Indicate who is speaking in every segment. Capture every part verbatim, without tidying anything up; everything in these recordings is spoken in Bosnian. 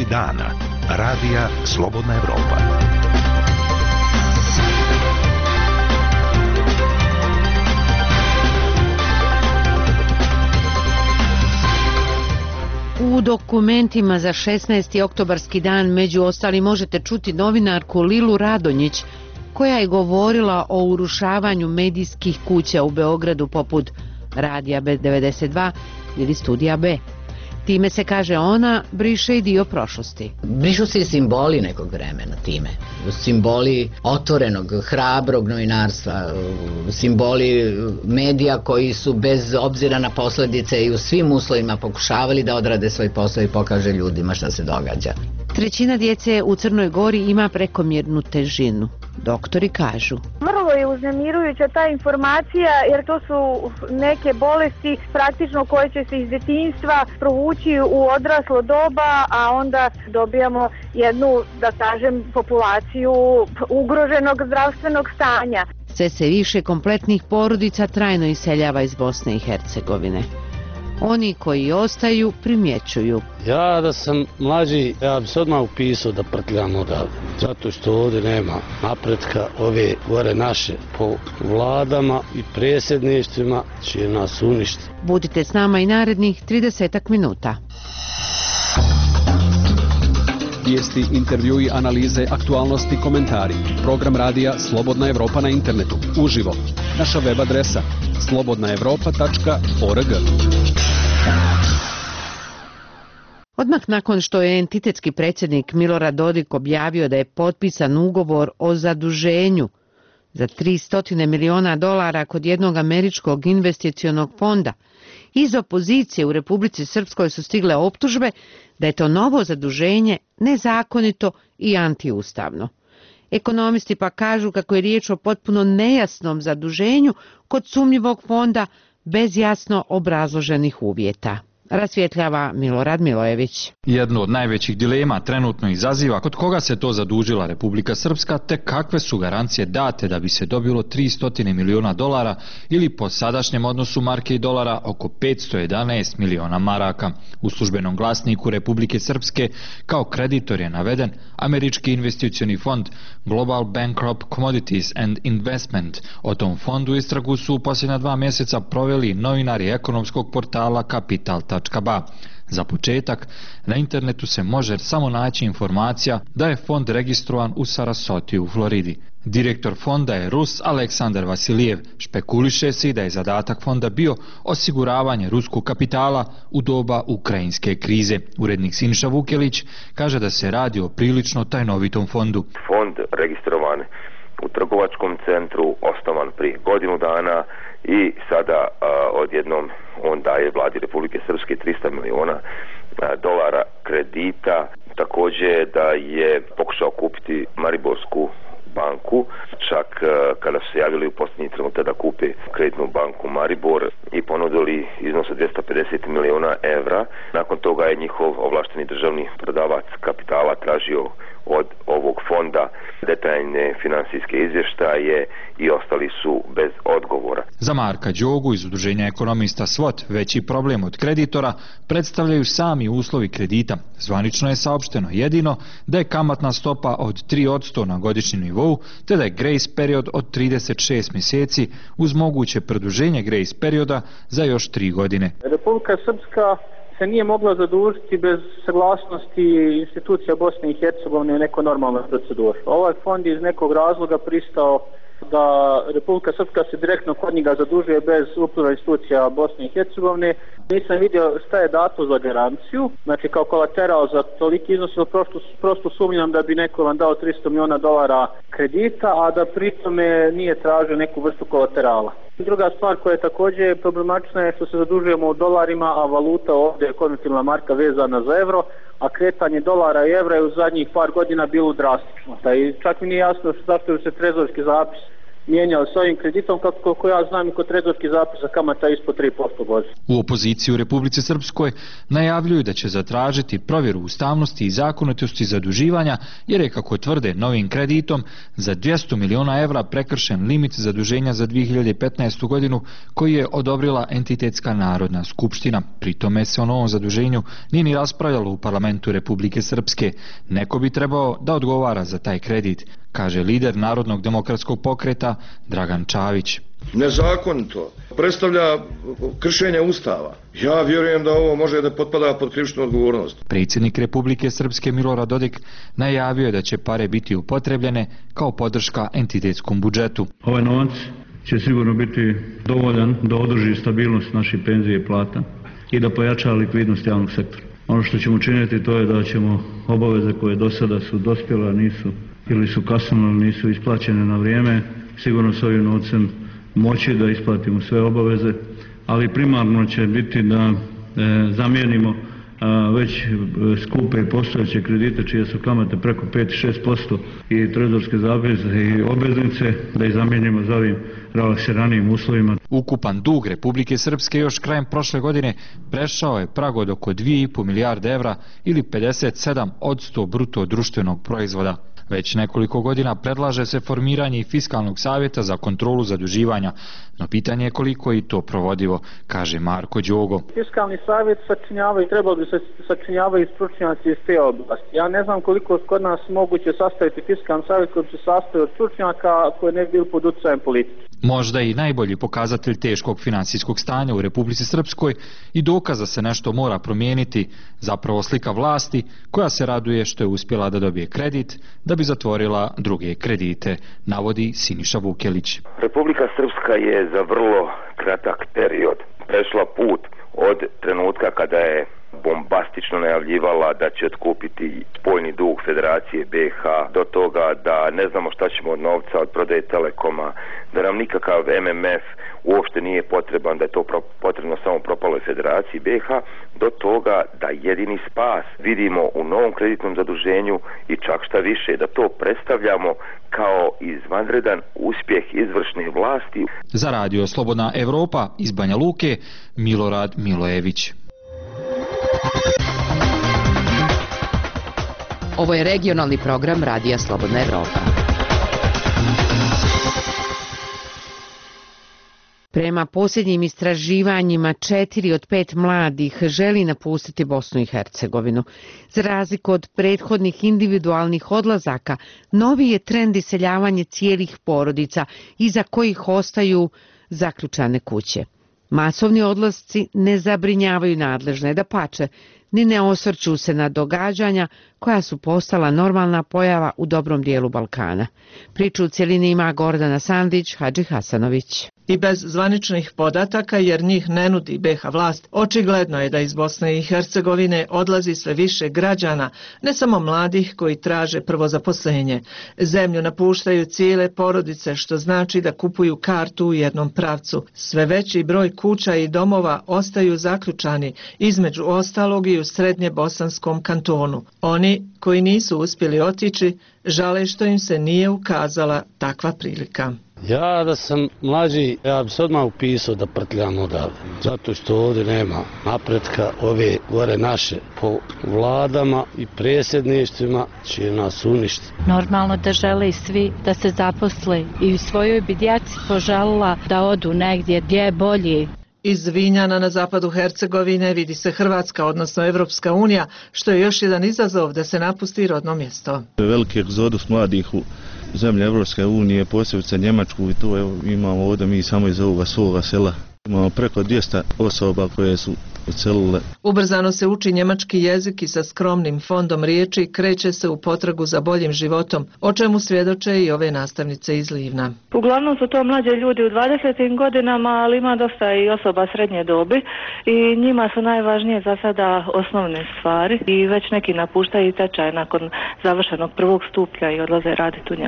Speaker 1: Događaji dana. Radija Slobodna Evropa.
Speaker 2: U dokumentima za šesnaesti oktobarski dan među ostalim možete čuti novinarku Lilu Radonjić, koja je govorila o urušavanju medijskih kuća u Beogradu poput Radija B devedeset dva ili Studija B. Time se, kaže ona, briše i dio prošlosti.
Speaker 3: Brišu se i simboli nekog vremena time. Simboli otvorenog, hrabrog novinarstva, simboli medija koji su bez obzira na posljedice i u svim uslovima pokušavali da odrade svoj posao i pokaže ljudima šta se događa.
Speaker 2: Trećina djece u Crnoj Gori ima prekomjernu težinu. Doktori kažu:
Speaker 4: vrlo je uznemirujuća ta informacija, jer to su neke bolesti praktično koje će se iz djetinjstva provući u odraslo doba, a onda dobijamo jednu, da kažem, populaciju ugroženog zdravstvenog stanja.
Speaker 2: Sve se više kompletnih porodica trajno iseljava iz Bosne i Hercegovine. Oni koji ostaju primjećuju:
Speaker 5: ja da sam mlađi, ja bi se odmah upisao da prtljam odavde, zato što ovdje nema napretka. Ove gore naše po vladama i predsjedništvima će nas uništiti.
Speaker 2: Budite s nama i narednih tridesetak minuta.
Speaker 6: Vijesti, intervjui, analize, aktualnosti, komentari. Program radija Slobodna Evropa na internetu. Uživo. Naša web adresa slobodna evropa tačka org.
Speaker 2: Odmah nakon što je entitetski predsjednik Milorad Dodik objavio da je potpisan ugovor o zaduženju za tristo miliona dolara kod jednog američkog investicionog fonda, iz opozicije u Republici Srpskoj su stigle optužbe da je to novo zaduženje nezakonito i antiustavno. Ekonomisti pa kažu kako je riječ o potpuno nejasnom zaduženju kod sumnjivog fonda bez jasno obrazloženih uvjeta. Rasvjetljava Milorad Milojević.
Speaker 7: Jednu od najvećih dilema trenutno izaziva kod koga se to zadužila Republika Srpska, te kakve su garancije date da bi se dobilo tristo miliona dolara ili po sadašnjem odnosu marke i dolara oko petsto jedanaest miliona maraka. U službenom glasniku Republike Srpske kao kreditor je naveden američki investicioni fond Global Bancrop Commodities and Investment. O tom fondu istragu su u posljednja dva mjeseca proveli novinari ekonomskog portala Kapital tačka ba. Za početak, na internetu se može samo naći informacija da je fond registrovan u Sarasoti u Floridi. Direktor fonda je Rus Aleksandar Vasilijev. Špekuliše se da je zadatak fonda bio osiguravanje ruskog kapitala u doba ukrajinske krize. Urednik Siniša Vukelić kaže da se radi o prilično tajnovitom fondu.
Speaker 8: Fond registrovan u trgovačkom centru, osnovan prije godinu dana i sada a, odjednom on daje vladi Republike Srpske tristo miliona a, dolara kredita. Također da je pokušao kupiti Mariborsku banku, čak a, kada su se javili u posljednji trenutak da kupe kreditnu banku Maribor i ponudili iznos od dvjesto pedeset miliona evra. Nakon toga je njihov ovlašteni državni prodavac kapitala tražio od ovog fonda detaljne financijske izvještaje i ostali su bez odgovora.
Speaker 7: Za Marka Đogu iz udruženja ekonomista SWOT veći problem od kreditora predstavljaju sami uslovi kredita. Zvanično je saopšteno jedino da je kamatna stopa od tri posto na godišnjem nivou, te da je grace period od trideset šest mjeseci uz moguće produženje grace perioda za još tri godine.
Speaker 9: Republika Srpska se nije mogla zadužiti bez saglasnosti institucija Bosne i Hercegovine u nekoj normalnoj proceduri. Ovaj fond je iz nekog razloga pristao da Republika Srpska se direktno kod njega zadužuje bez upliva institucija Bosne i Hercegovine. Nisam vidio šta je dato za garanciju, znači kao kolateral za toliki iznos, prosto, prosto sumnjam da bi neko vam dao tristo miliona dolara kredita, a da pritome nije tražio neku vrstu kolaterala. Druga stvar koja je također problematična je što se zadužujemo u dolarima, a valuta ovdje je konvertibilna marka vezana za euro, a kretanje dolara i evra je u zadnjih par godina bilo drastično. I čak mi nije jasno zašto se trezorski zapis mijenjali s ovim kreditom, kako koliko ja znam i kod trezorskih zapisa kamata ispod tri posto godišnje.
Speaker 7: U opoziciji u Republici Srpskoj najavljuju da će zatražiti provjeru ustavnosti i zakonitosti zaduživanja, jer je, kako tvrde, novim kreditom za dvjesto miliona evra prekršen limit zaduženja za dvije hiljade petnaestu godinu koji je odobrila entitetska Narodna skupština. Pri tome se o novom zaduženju nije ni raspravljalo u parlamentu Republike Srpske. Neko bi trebao da odgovara za taj kredit, kaže lider Narodnog demokratskog pokreta Dragan Čavić.
Speaker 10: Nezakonito, predstavlja kršenje Ustava. Ja vjerujem da ovo može da potpada pod krivičnu odgovornost.
Speaker 7: Predsjednik Republike Srpske Milorad Dodik najavio je da će pare biti upotrebljene kao podrška entitetskom budžetu.
Speaker 11: Ovaj novac će sigurno biti dovoljan da održi stabilnost naših penzije i plata i da pojača likvidnost javnog sektora. Ono što ćemo učiniti to je da ćemo obaveze koje do sada su dospjele, nisu ili su kasnile, nisu isplaćene na vrijeme, sigurno s ovim novcem moći da isplatimo sve obaveze, ali primarno će biti da e, zamijenimo a, već skupe i postojeće kredite čije su kamate preko pet do šest posto i trezorske zapise i obveznice, da ih zamijenimo za ovim relaksiranijim uslovima.
Speaker 7: Ukupan dug Republike Srpske još krajem prošle godine prešao je prag od oko dvije i po milijarde evra ili pedeset sedam posto bruto društvenog proizvoda. Već nekoliko godina predlaže se formiranje i fiskalnog savjeta za kontrolu zaduživanja, no pitanje je koliko je i to provodivo, kaže Marko Đogo.
Speaker 9: Fiskalni savjet sačinjavaju, trebalo bi se sačinjavaju stručnjaci iz te oblasti. Ja ne znam koliko kod nas moguće sastaviti fiskalni savjet koji se sastoji od stručnjaka koji ne bi bili pod utjecajem politike.
Speaker 7: Možda i najbolji pokazatelj teškog finansijskog stanja u Republici Srpskoj i dokaz da se nešto mora promijeniti, zapravo slika vlasti koja se raduje što je uspjela da dobije kredit da bi zatvorila druge kredite, navodi Siniša Vukelić.
Speaker 8: Republika Srpska je za vrlo kratak period prešla put od trenutka kada je bombastično najavljivala da će otkupiti spoljni dug Federacije B iH, do toga da ne znamo šta ćemo od novca od prodaje Telekoma, da nam nikakav M M F uopšte nije potreban, da je to potrebno samo propaloj Federaciji B iH, do toga da jedini spas vidimo u novom kreditnom zaduženju i čak šta više, da to predstavljamo kao izvanredan uspjeh izvršne vlasti.
Speaker 7: Za radio Slobodna Evropa iz Banja Luke, Milorad Milojević.
Speaker 2: Ovo je regionalni program Radija Slobodna Evropa. Prema posljednjim istraživanjima, četiri od pet mladih želi napustiti Bosnu i Hercegovinu. Za razliku od prethodnih individualnih odlazaka, novi je trend iseljavanje cijelih porodica iza kojih ostaju zaključane kuće. Masovni odlasci ne zabrinjavaju nadležne, dapače, ni ne osvrću se na događanja koja su postala normalna pojava u dobrom dijelu Balkana. Priču u cjelini ima Gordana Sandić, Hadži Hasanović.
Speaker 12: I bez zvaničnih podataka, jer njih ne nudi B iH vlast, očigledno je da iz Bosne i Hercegovine odlazi sve više građana, ne samo mladih koji traže prvo zaposlenje. Zemlju napuštaju cijele porodice, što znači da kupuju kartu u jednom pravcu. Sve veći broj kuća i domova ostaju zaključani, između ostalog i u srednje bosanskom kantonu. Oni koji nisu uspjeli otići žale što im se nije ukazala takva prilika.
Speaker 5: Ja da sam mlađi, ja bi se odmah upisao da prtljam odavde. Zato što ovdje nema napretka, ove gore naše po vladama i predsjedništvima će nas uništiti.
Speaker 13: Normalno da žele svi da se zaposle i u svojoj bi djeci požalila da odu negdje gdje je bolji.
Speaker 12: Iz Vinjana na zapadu Hercegovine vidi se Hrvatska, odnosno Evropska unija, što je još jedan izazov da se napusti rodno mjesto.
Speaker 14: Veliki egzodus mladih u zemlje Evropske unije, posebice Njemačku, i to imamo ovdje mi samo iz ovoga svoga sela. Imamo preko dvjesto osoba koje su odselile.
Speaker 12: Ubrzano se uči njemački jezik i sa skromnim fondom riječi kreće se u potragu za boljim životom, o čemu svjedoče i ove nastavnice iz Livna.
Speaker 4: Uglavnom su to mlađe ljudi u dvadesetim godinama, ali ima dosta i osoba srednje dobi i njima su najvažnije za sada osnovne stvari i već neki napuštaju tečaj nakon završenog prvog stupnja i odlaze raditi u Njemačku.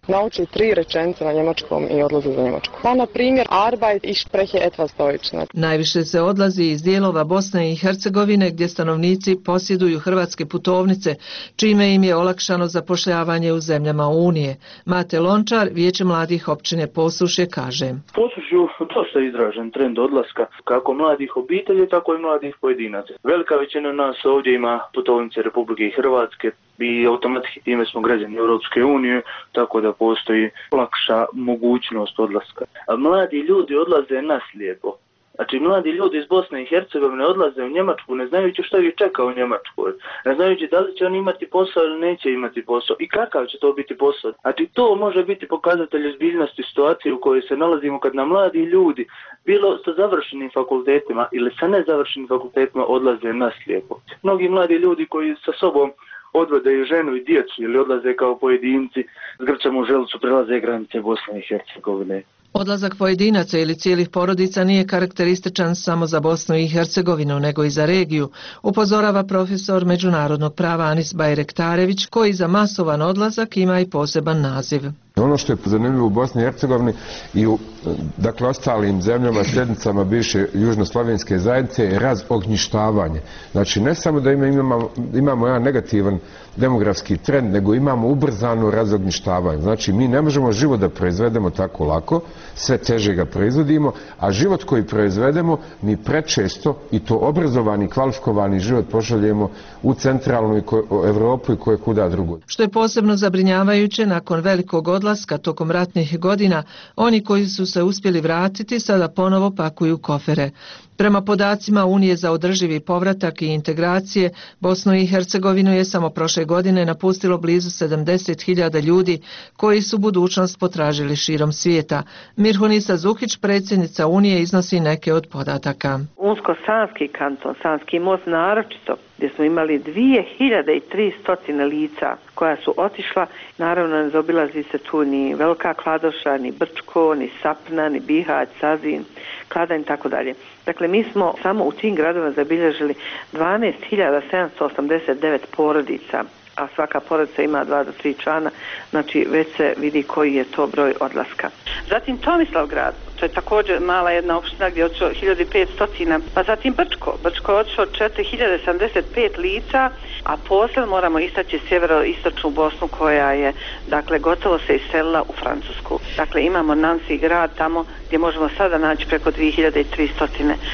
Speaker 15: nauči tri rečenice na njemačkom i odlaze za Njemačku. Pa, na primjer, Arbeit, ich spreche etwas Deutsch.
Speaker 12: Najviše se odlazi iz dijelova Bosne i Hercegovine gdje stanovnici posjeduju hrvatske putovnice, čime im je olakšano zapošljavanje u zemljama Unije. Mate Lončar, Vijeće mladih općine Posušje, kaže.
Speaker 16: Posušju dosta izražen trend odlaska kako mladih obitelji, tako i mladih pojedinaca. Velika većina nas ovdje ima putovnice Republike Hrvatske i automatski time smo građani Europske unije, tako da postoji lakša mogućnost odlaska. A mladi ljudi odlaze naslijepo. Znači, mladi ljudi iz Bosne i Hercegovine odlaze u Njemačku ne znajući što ih čeka u Njemačkoj. Ne znajući da li će oni imati posao ili neće imati posao i kakav će to biti posao. Znači, to može biti pokazatelj ozbiljnosti situacije u kojoj se nalazimo kad nam mladi ljudi, bilo sa završenim fakultetima ili sa nezavršenim fakultetima, odlaze naslijepo. Mnogi mladi ljudi koji sa sobom odvode i ženu i djecu ili odlaze kao pojedinci s grčom u želucu, prelaze granice Bosne i Hercegovine.
Speaker 12: Odlazak pojedinaca ili cijelih porodica nije karakterističan samo za Bosnu i Hercegovinu, nego i za regiju, upozorava profesor međunarodnog prava Anis Bajrektarević, koji za masovan odlazak ima i poseban naziv.
Speaker 17: Ono što je zanimljivo u Bosni i Hercegovini i u dakle, ostalim zemljama, slijednicama bivše južnoslovenske zajednice je razognjištavanje. Znači, ne samo da imamo, imamo jedan negativan demografski trend, nego imamo ubrzano razognjištavanje. Znači, mi ne možemo život da proizvedemo tako lako, sve teže ga proizvodimo, a život koji proizvedemo mi prečesto, i to obrazovani, kvalifikovani život, pošaljemo u centralnu Evropu i koje kuda drugo.
Speaker 12: Što je posebno zabrinjavajuće, nakon velikog odlaska tokom ratnih godina, oni koji su se uspjeli vratiti sada ponovo pakuju kofere. Prema podacima Unije za održivi povratak i integracije, Bosnu i Hercegovinu je samo prošle godine napustilo blizu sedamdeset hiljada ljudi koji su budućnost potražili širom svijeta. Mirhunisa Zuhić, predsjednica Unije, iznosi neke od podataka.
Speaker 18: Unsko-sanski kanton, Sanski most naročito, gdje smo imali dvije hiljade tristo lica koja su otišla, naravno ne zaobilazi se tu ni Velika Kladoša, ni Brčko, ni Sapna, ni Bihać, Sazin, Kladanj i tako dalje. Dakle, mi smo samo u tim gradovima zabilježili dvanaest hiljada sedamsto osamdeset devet porodica, a svaka porodica ima dva do tri člana, znači već se vidi koji je to broj odlaska. Zatim Tomislavgrad, to je također mala jedna opština gdje je odšlo hiljadu petsto, pa zatim Brčko, Brčko je odšlo četiri hiljade sedamdeset pet lica, a posle moramo istaći sjeveroistočnu Bosnu koja je, dakle, gotovo se iselila u Francusku. Dakle, imamo Nancy grad tamo gdje možemo sada naći preko dvije hiljade tristo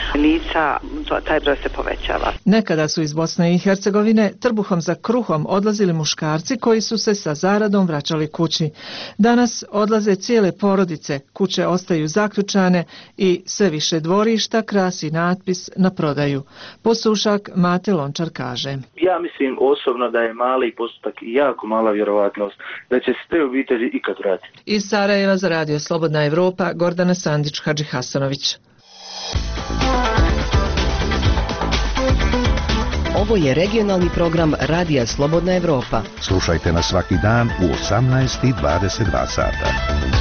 Speaker 18: lica, to, taj broj se povećava.
Speaker 12: Nekada su iz Bosne i Hercegovine trbuhom za kruhom odlazili muškarci koji su se sa zaradom vraćali kući. Danas odlaze cijele porodice, kuće ostaju zaključane i sve više dvorišta krasi natpis na prodaju. Posušak Mate Lončar kaže.
Speaker 16: Ja mislim osobno da je mali postotak i jako mala vjerovatnost da će se te obitelji ikad vratiti.
Speaker 12: Iz Sarajeva za Radio Slobodna Evropa, Gordana Sandić Hadžihasanović.
Speaker 19: Ovo je regionalni program Radija Slobodna Evropa.
Speaker 1: Slušajte nas svaki dan u osamnaest i dvadeset dva sata.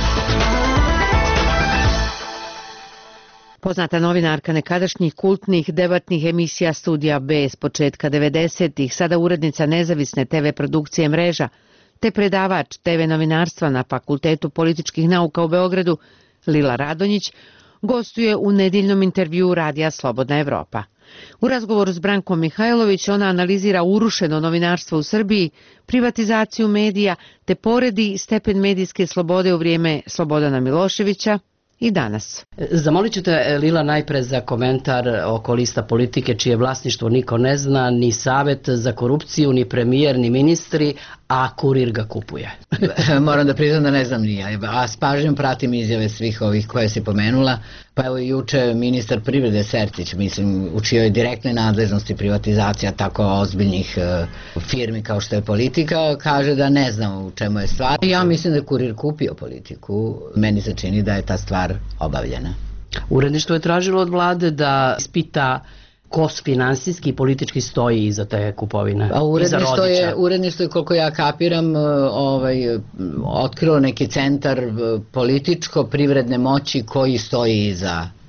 Speaker 2: Poznata novinarka nekadašnjih kultnih debatnih emisija Studija B s početka devedesetih, sada urednica nezavisne te ve produkcije Mreža, te predavač te ve novinarstva na Fakultetu političkih nauka u Beogradu, Lila Radonjić, gostuje u nedjeljnom intervjuu Radija Slobodna Evropa. U razgovoru s Brankom Mihajlović ona analizira urušeno novinarstvo u Srbiji, privatizaciju medija te poredi stepen medijske slobode u vrijeme Slobodana Miloševića i danas.
Speaker 3: Zamolit ću te, Lila, najpre za komentar oko lista politike čije vlasništvo niko ne zna, ni savjet za korupciju, ni premijer, ni ministri, a Kurir ga kupuje.
Speaker 20: Moram da priznam da ne znam ni ja, a s pažnjom pratim izjave svih ovih koje si pomenula. Pa evo juče ministar privrede Sertić, mislim, u čijoj direktnoj nadležnosti privatizacija tako ozbiljnih uh, firmi kao što je Politika, kaže da ne znam u čemu je stvar. Ja mislim da je Kurir kupio Politiku, meni se čini da je ta stvar obavljena.
Speaker 3: Uredništvo je tražilo od vlade da ispita ko finansijski i politički stoji iza te kupovine.
Speaker 20: A uredništvo je, uredništvo je, koliko ja kapiram, ovaj, otkrilo neki centar političko-privredne moći koji stoji iza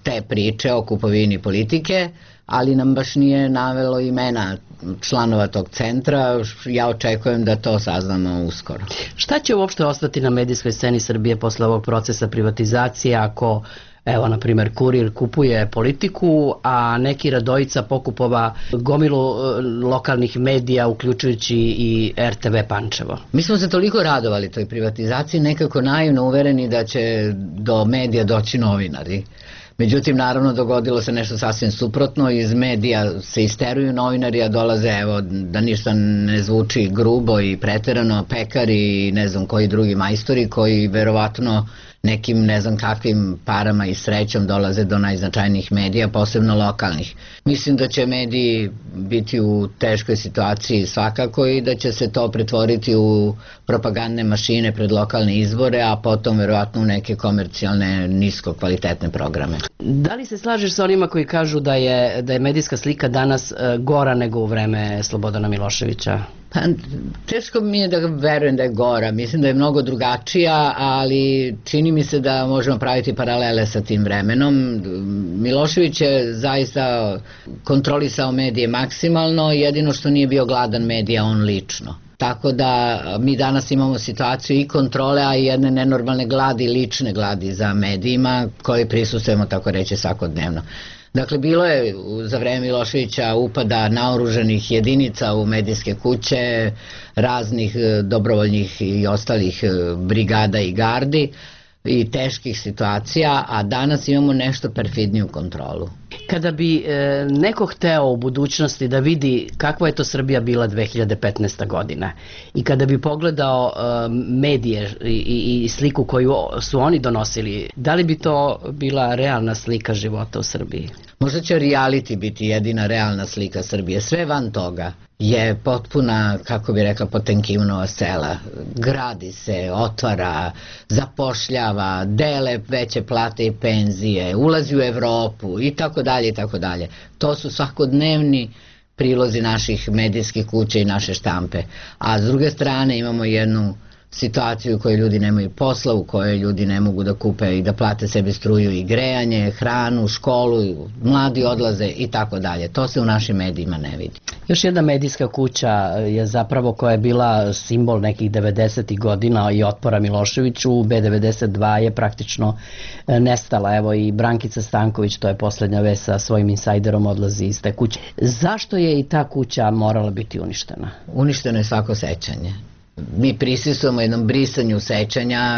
Speaker 3: te priče o kupovini politike, ali nam baš nije navelo imena članova tog centra. Ja očekujem da to saznamo uskoro.
Speaker 21: Šta će uopšte ostati na medijskoj sceni Srbije posle ovog procesa privatizacije ako, evo, na primjer, Kurir kupuje politiku, a neki Radojica pokupova gomilu lokalnih medija, uključujući i R T V Pančevo?
Speaker 3: Mi smo se toliko radovali toj privatizaciji, nekako naivno uvereni da će do medija doći novinari. Međutim, naravno, dogodilo se nešto sasvim suprotno, iz medija se isteruju novinari, a dolaze, evo, da ništa ne zvuči grubo i preterano, pekari i ne znam koji drugi majstori koji verovatno nekim ne znam kakvim parama i srećom dolaze do najznačajnijih medija, posebno lokalnih. Mislim da će mediji biti u teškoj situaciji svakako i da će se to pretvoriti u propagandne mašine pred lokalne izbore, a potom verovatno u neke komercijalne nisko kvalitetne programe.
Speaker 21: Da li se slažeš sa onima koji kažu da je, da je medijska slika danas gora nego u vreme Slobodana Miloševića?
Speaker 3: Pa, teško mi je da verujem da je gora, mislim da je mnogo drugačija, ali čini mi se da možemo praviti paralele sa tim vremenom. Milošević je zaista kontrolisao medije maksimalno, jedino što nije bio gladan medija on lično. Tako da mi danas imamo situaciju i kontrole, a i jedne nenormalne gladi, lične gladi za medijima koje prisustujemo, tako reći, svakodnevno. Dakle, bilo je za vreme Miloševića upada naoruženih jedinica u medijske kuće, raznih dobrovoljnih i ostalih brigada i gardi i teških situacija, a danas imamo nešto perfidniju kontrolu.
Speaker 21: Kada bi e, neko hteo u budućnosti da vidi kakva je to Srbija bila dve hiljade petnaesta. godina i kada bi pogledao e, medije i, i, i sliku koju su oni donosili, da li bi to bila realna slika života u Srbiji?
Speaker 3: Možda će reality biti jedina realna slika Srbije. Sve van toga je potpuna, kako bi rekla, Potemkinova sela. Gradi se, otvara, zapošljava, dele veće plate i penzije, ulazi u Evropu i tako dalje i tako dalje. To su svakodnevni prilozi naših medijskih kuća i naše štampe. A s druge strane imamo jednu situaciju u kojoj ljudi nemaju posla, u kojoj ljudi ne mogu da kupe i da plate sebi struju i grejanje, hranu, školu, mladi odlaze i tako dalje. To se u našim medijima ne vidi.
Speaker 21: Još jedna medijska kuća je zapravo koja je bila simbol nekih devedesetih godina i otpora Miloševiću, B devedeset dva je praktično nestala. Evo i Brankica Stanković, to je poslednja vest, sa svojim insajderom odlazi iz te kuće. Zašto je i ta kuća morala biti uništena?
Speaker 3: Uništeno je svako sećanje. Mi prisustujemo jednom brisanju sećanja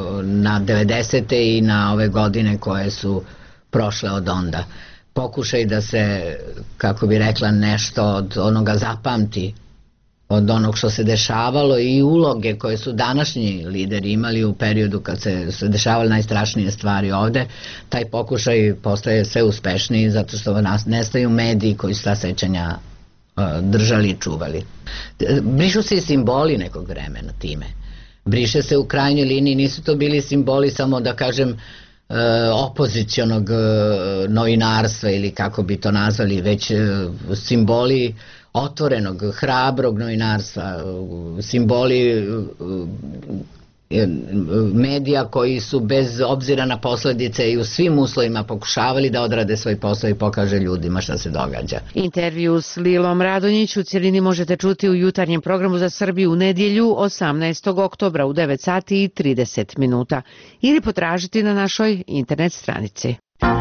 Speaker 3: na devedesete i na ove godine koje su prošle od onda. Pokušaj da se, kako bi rekla, nešto od onoga zapamti, od onog što se dešavalo i uloge koje su današnji lideri imali u periodu kad se, se dešavale najstrašnije stvari ovde, taj pokušaj postaje sve uspešniji zato što nas nestaju mediji koji su ta sećanja držali i čuvali. Brišu se i simboli nekog vremena time. Briše se u krajnjoj liniji, nisu to bili simboli samo, da kažem, opozicionog novinarstva ili kako bi to nazvali, već simboli otvorenog, hrabrog novinarstva, simboli medija koji su bez obzira na posledice i u svim uslovima pokušavali da odrade svoj posao i pokaže ljudima šta se događa.
Speaker 2: Intervju s Lilom Radonjić u cijelini možete čuti u jutarnjem programu za Srbiju u nedjelju osamnaestog oktobra u devet sati i trideset minuta ili potražiti na našoj internet stranici.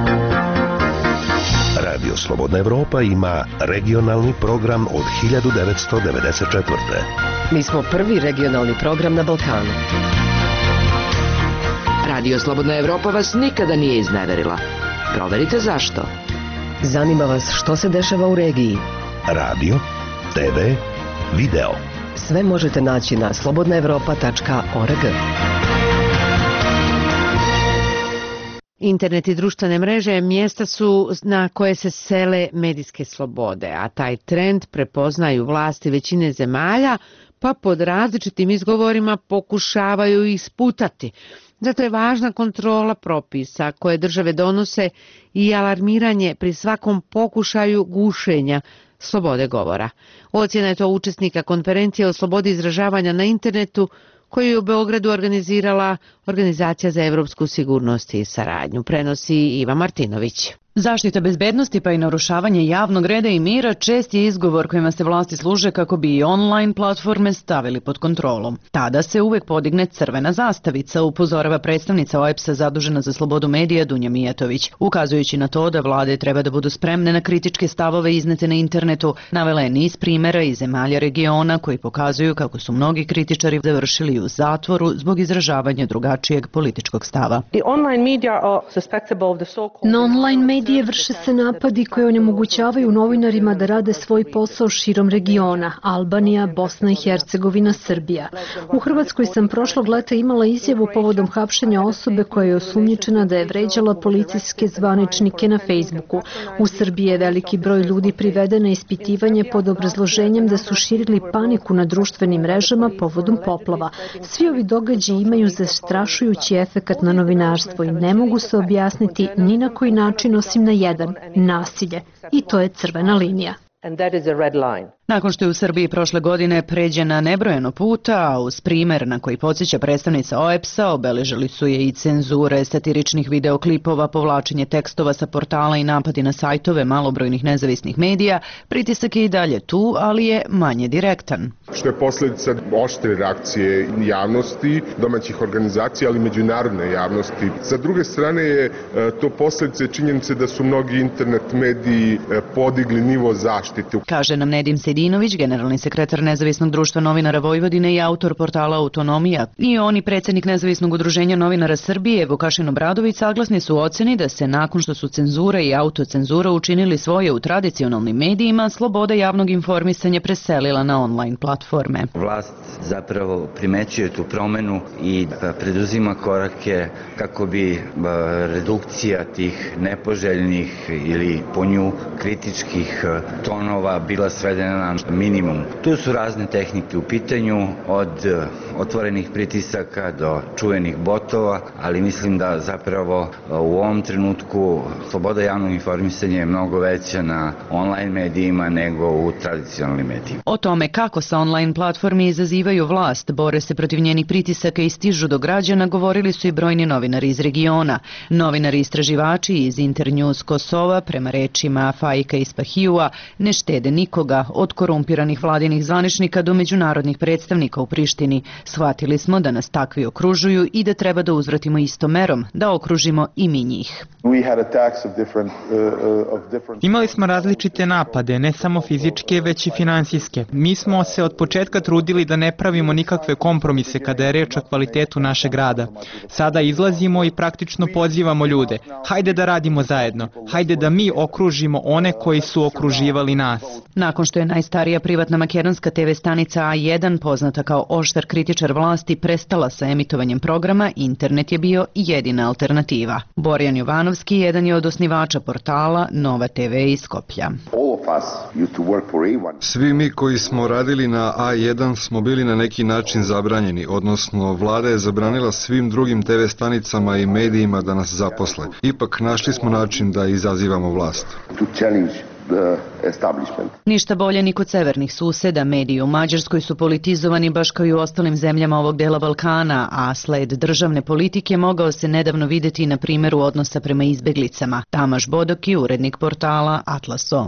Speaker 1: Radio Slobodna Evropa ima regionalni program od hiljadu devetsto devedeset četvrte.
Speaker 19: Mi smo prvi regionalni program na Balkanu.
Speaker 22: Radio Slobodna Evropa vas nikada nije izneverila. Proverite zašto.
Speaker 19: Zanima vas što se dešava u regiji.
Speaker 1: Radio, te ve, video.
Speaker 19: Sve možete naći na slobodna evropa tačka org.
Speaker 2: Internet i društvene mreže mjesta su na koje se sele medijske slobode, a taj trend prepoznaju vlasti većine zemalja, pa pod različitim izgovorima pokušavaju ih sputati. Zato je važna kontrola propisa koje države donose i alarmiranje pri svakom pokušaju gušenja slobode govora. Ocjena je to učesnika konferencije o slobodi izražavanja na internetu koju je u Beogradu organizirala Organizacija za evropsku sigurnost i saradnju. Prenosi Iva Martinović.
Speaker 6: Zaštita bezbednosti pa i narušavanje javnog reda i mira čest je izgovor kojima se vlasti služe kako bi i online platforme stavili pod kontrolom. Tada se uvek podigne crvena zastavica, upozorava predstavnica O E P S-a zadužena za slobodu medija Dunja Mijatović. Ukazujući na to da vlade treba da budu spremne na kritičke stavove iznete na internetu, navela je niz primera iz zemalja regiona koji pokazuju kako su mnogi kritičari završili u zatvoru zbog izražavanja drugačijeg političkog stava.
Speaker 10: Na online medije vrše se napadi koji onemogućavaju novinarima da rade svoj posao širom regiona, Albanija, Bosna i Hercegovina, Srbija. U Hrvatskoj sam prošlog leta imala izjavu povodom hapšenja osobe koja je osumnjičena da je vređala policijske zvaničnike na Facebooku. U Srbiji je veliki broj ljudi priveden na ispitivanje pod obrazloženjem da su širili paniku na društvenim mrežama povodom poplava. Svi ovi događaji imaju zastrašujući efekat na novinarstvo i ne mogu se objasniti ni na koji način osim na jedan, nasilje. I to je crvena linija.
Speaker 6: Nakon što je u Srbiji prošle godine pređena nebrojeno puta, a uz primer na koji podsjeća predstavnica O E P S-a, obeležili su je i cenzure satiričnih videoklipova, povlačenje tekstova sa portala i napadi na sajtove malobrojnih nezavisnih medija, pritisak je i dalje tu, ali je manje direktan.
Speaker 23: Što je posljedica oštre reakcije javnosti, domaćih organizacija, ali međunarodne javnosti. Sa druge strane je to posljedice činjenice da su mnogi internet mediji podigli nivo zaštite.
Speaker 6: Kaže nam Nedim Sejdinović, generalni sekretar Nezavisnog društva novinara Vojvodine i autor portala Autonomija. I on i predsjednik Nezavisnog udruženja novinara Srbije, Vukašin Obradović, saglasni su u oceni da se nakon što su cenzura i autocenzura učinili svoje u tradicionalnim medijima, sloboda javnog informisanja preselila na online platforme.
Speaker 24: Vlast zapravo primećuje tu promenu i preduzima korake kako bi redukcija tih nepoželjnih ili po nju kritičkih tonova bila svedena na minimum. Tu su razne tehnike u pitanju, od otvorenih pritisaka do čuvenih botova, ali mislim da zapravo u ovom trenutku sloboda javnog informisanja je mnogo veća na online medijima nego u tradicionalnim medijima.
Speaker 6: O tome kako sa online platformi izazivaju vlast, bore se protiv njenih pritisaka i stižu do građana, govorili su i brojni novinari iz regiona. Novinari istraživači iz Internews Kosova, prema rečima Fajka Ispahijua, ne štede nikoga, od korumpiranih vladinih zvaničnika do međunarodnih predstavnika u Prištini. Shvatili smo da nas takvi okružuju i da treba da uzvratimo istom merom, da okružimo i mi njih.
Speaker 25: Imali smo različite napade, ne samo fizičke, već i finansijske. Mi smo se od početka trudili da ne pravimo nikakve kompromise kada je reč o kvalitetu našeg rada. Sada izlazimo i praktično pozivamo ljude. Hajde da radimo zajedno. Hajde da mi okružimo one koji su okruživali nas.
Speaker 6: Nakon što je najstarija privatna makedonska te ve stanica A jedan, poznata kao oštar kritičar vlasti, prestala sa emitovanjem programa, internet je bio jedina alternativa. Borjan Jovanovski jedan je od osnivača portala Nova te ve iz Skoplja.
Speaker 26: Svi mi koji smo radili na A jedan smo bili na neki način zabranjeni, odnosno vlada je zabranila svim drugim te ve stanicama i medijima da nas zaposle. Ipak našli smo način da izazivamo vlast.
Speaker 6: Ništa bolje ni kod severnih suseda. Mediji u Mađarskoj su politizovani baš kao i u ostalim zemljama ovog dela Balkana, a sled državne politike mogao se nedavno videti na primjeru odnosa prema izbeglicama. Tamaš Bodoki, urednik portala Atlaso.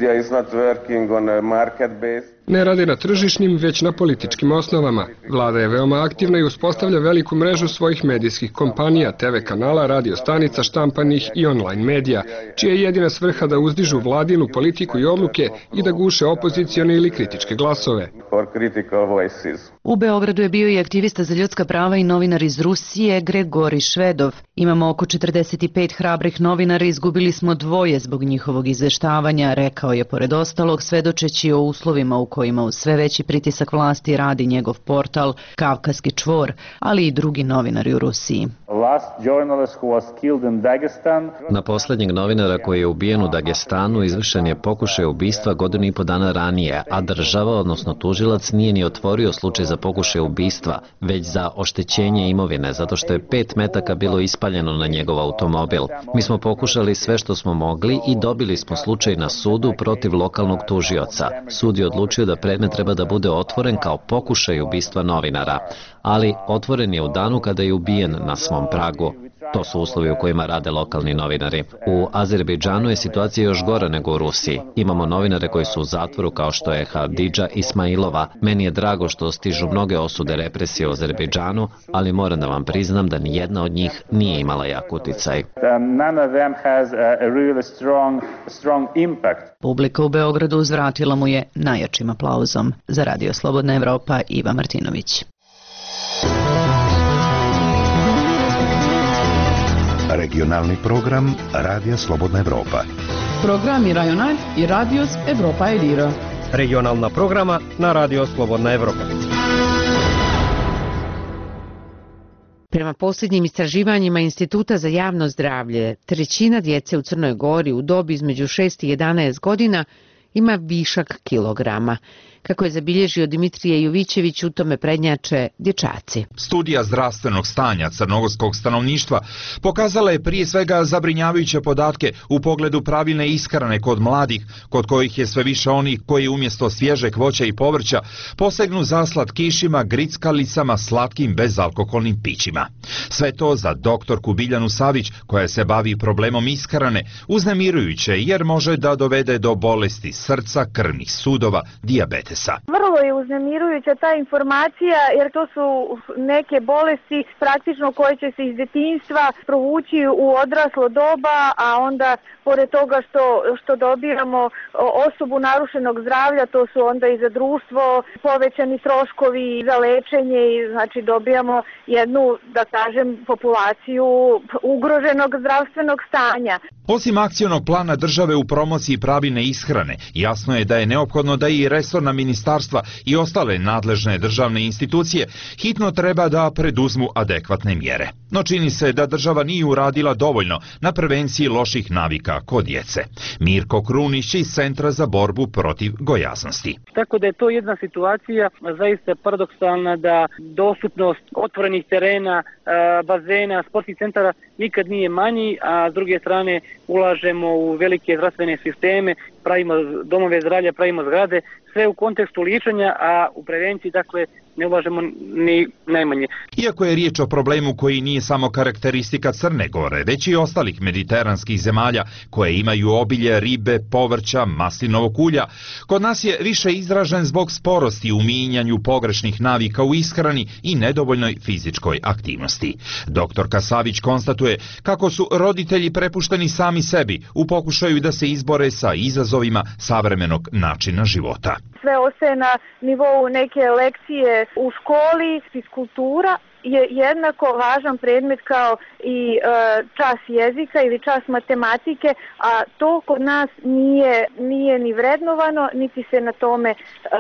Speaker 27: Ne radi na tržišnim, već na političkim osnovama. Vlada je veoma aktivna i uspostavlja veliku mrežu svojih medijskih kompanija, te ve kanala, radio stanica, štampanih i online medija, čija je jedina svrha da uzdižu vladinu politiku i odluke i da guše opozicione ili kritičke glasove.
Speaker 6: U Beogradu je bio i aktivista za ljudska prava i novinar iz Rusije Gregori Švedov. Imamo oko četrdeset pet hrabrih novinara, izgubili smo dvoje zbog njihovog izveštavanja, rekao je pored ostalog, svedočeći o uslovima u kojima uz sve veći pritisak vlasti radi njegov portal Kavkaski čvor, ali i drugi novinari u Rusiji.
Speaker 28: Na posljednjeg novinara koji je ubijen u Dagestanu izvršen je pokušaj ubistva godinu i po dana ranije, a država, odnosno tužilac, nije ni otvorio slučaj za pokušaj ubistva, već za oštećenje imovine, zato što je pet metaka bilo ispaljeno na njegov automobil. Mi smo pokušali sve što smo mogli i dobili smo slučaj na sudu protiv lokalnog tužioca. Sud je odlučio da da predmet treba da bude otvoren kao pokušaj ubistva novinara, ali otvoren je u danu kada je ubijen na svom pragu. To su uslovi u kojima rade lokalni novinari. U Azerbejdžanu je situacija još gora nego u Rusiji. Imamo novinare koji su u zatvoru kao što je Hadidža Ismailova. Meni je drago što stižu mnoge osude represije u Azerbejdžanu, ali moram da vam priznam da ni jedna od njih nije imala jak uticaj.
Speaker 6: Publika u Beogradu uzvratila mu je najjačim aplauzom. Za Radio Slobodna Evropa, Iva Martinović.
Speaker 1: Regionalni program Radija Slobodna Evropa.
Speaker 4: Programi Rajonal i Radios Evropa Elira.
Speaker 5: Regionalna programa na Radio Slobodna Evropa.
Speaker 2: Prema posljednjim istraživanjima Instituta za javno zdravlje, trećina djece u Crnoj Gori u dobi između šest i jedanaest godina ima višak kilograma. Kako je zabilježio Dimitrije Jovićević, u tome prednjače dječaci.
Speaker 7: Studija zdravstvenog stanja crnogorskog stanovništva pokazala je prije svega zabrinjavajuće podatke u pogledu pravilne ishrane kod mladih, kod kojih je sve više onih koji umjesto svježeg voća i povrća posegnu za slatkišima, grickalicama, slatkim bezalkoholnim pićima. Sve to za doktorku Biljanu Savić, koja se bavi problemom ishrane, uznemirujuće jer može da dovede do bolesti srca, krvnih sudova, dijabetesa.
Speaker 8: Vrlo je uznemirujuća ta informacija jer to su neke bolesti praktično koje će se iz djetinjstva provući u odraslo doba, a onda pored toga što, što dobijamo osobu narušenog zdravlja, to su onda i za društvo povećani troškovi za lečenje i znači dobijamo jednu, da kažem, populaciju ugroženog zdravstvenog stanja.
Speaker 7: Osim akcionog plana države u promociji pravilne ishrane, jasno je da je neophodno da i resorna ministarstva i ostale nadležne državne institucije hitno treba da preduzmu adekvatne mjere. No čini se da država nije uradila dovoljno na prevenciji loših navika kod djece. Mirko Krunić iz Centra za borbu protiv gojaznosti.
Speaker 9: Tako da je to jedna situacija zaista paradoksalna da dostupnost otvorenih terena, bazena, sportskih centara nikad nije manji, a s druge strane ulažemo u velike zdravstvene sisteme, pravimo domove zdravlja, pravimo zgrade, sve u kontekstu ličenja, a u prevenciji dakle ne ulažemo ni najmanje.
Speaker 7: Iako je riječ o problemu koji nije samo karakteristika Crne Gore, već i ostalih mediteranskih zemalja koje imaju obilje ribe, povrća, maslinovog ulja, kod nas je više izražen zbog sporosti u mijenjanju pogrešnih navika u ishrani i nedovoljnoj fizičkoj aktivnosti. Doktorka Savić konstatuje kako su roditelji prepušteni sami sebi u pokušaju da se izbore sa izazovima savremenog načina života.
Speaker 8: Sve ostaje na nivou neke lekcije u školi, fiskultura je jednako važan predmet kao i e, čas jezika ili čas matematike, a to kod nas nije, nije ni vrednovano, niti se na tome e,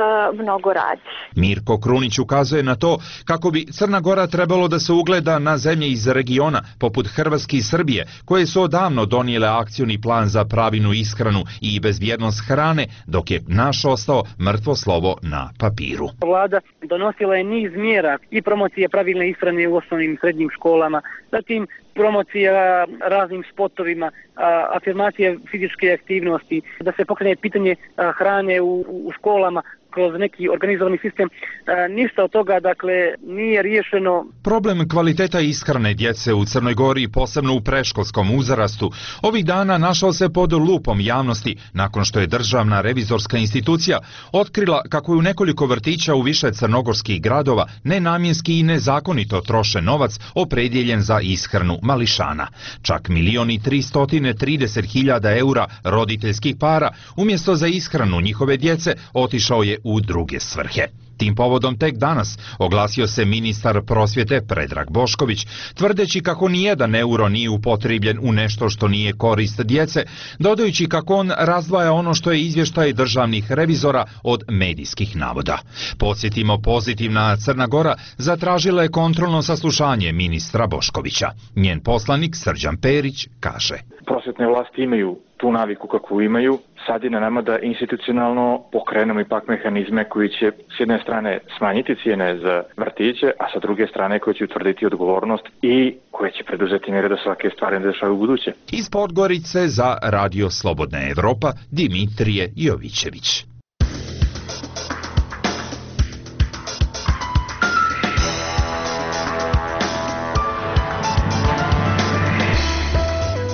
Speaker 8: mnogo radi.
Speaker 7: Mirko Krunić ukazuje na to kako bi Crna Gora trebalo da se ugleda na zemlje iz regiona, poput Hrvatske i Srbije, koje su odavno donijele akcioni plan za pravilnu ishranu i bezbjednost hrane, dok je naš ostao mrtvo slovo na papiru.
Speaker 9: Vlada donosila je niz mjera i promocije pravilne ishrane u osnovnim i srednjim školama, zatim promocija raznim spotovima, afirmacija fizičke aktivnosti, da se pokrene pitanje hrane u, u školama kroz neki organizovani sistem. E, ništa od toga, dakle, nije riješeno.
Speaker 7: Problem kvaliteta ishrane djece u Crnoj Gori, posebno u predškolskom uzrastu, ovih dana našao se pod lupom javnosti nakon što je državna revizorska institucija otkrila kako je u nekoliko vrtića u više crnogorskih gradova nenamjenski i nezakonito troše novac opredjeljen za ishranu mališana. Čak milion i tristotine trideset hiljada eura roditeljskih para umjesto za ishranu njihove djece otišao je u druge svrhe. Tim povodom tek danas oglasio se ministar prosvjete Predrag Bošković, tvrdeći kako nijedan euro nije upotrebljen u nešto što nije korist djece, dodajući kako on razdvaja ono što je izvještaj državnih revizora od medijskih navoda. Podsjetimo, pozitivna Crna Gora zatražila je kontrolno saslušanje ministra Boškovića. Njen poslanik Srđan Perić kaže:
Speaker 11: prosvjetne vlasti imaju tu naviku kakvu imaju, sad je na nama da institucionalno pokrenemo ipak mehanizme koji će s jedne strane smanjiti cijene za vrtiće, a sa druge strane koji će utvrditi odgovornost i koje će preduzeti mjere da svake stvari ne dešavaju u buduće.
Speaker 7: Iz Podgorice za Radio Slobodna Evropa, Dimitrije Jovićević.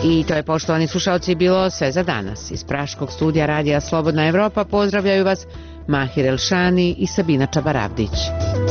Speaker 2: I to je, poštovani slušalci, bilo sve za danas. Iz Praškog studija Radija Slobodna Evropa pozdravljaju vas Mahir Elšani i Sabina Čabaravdić.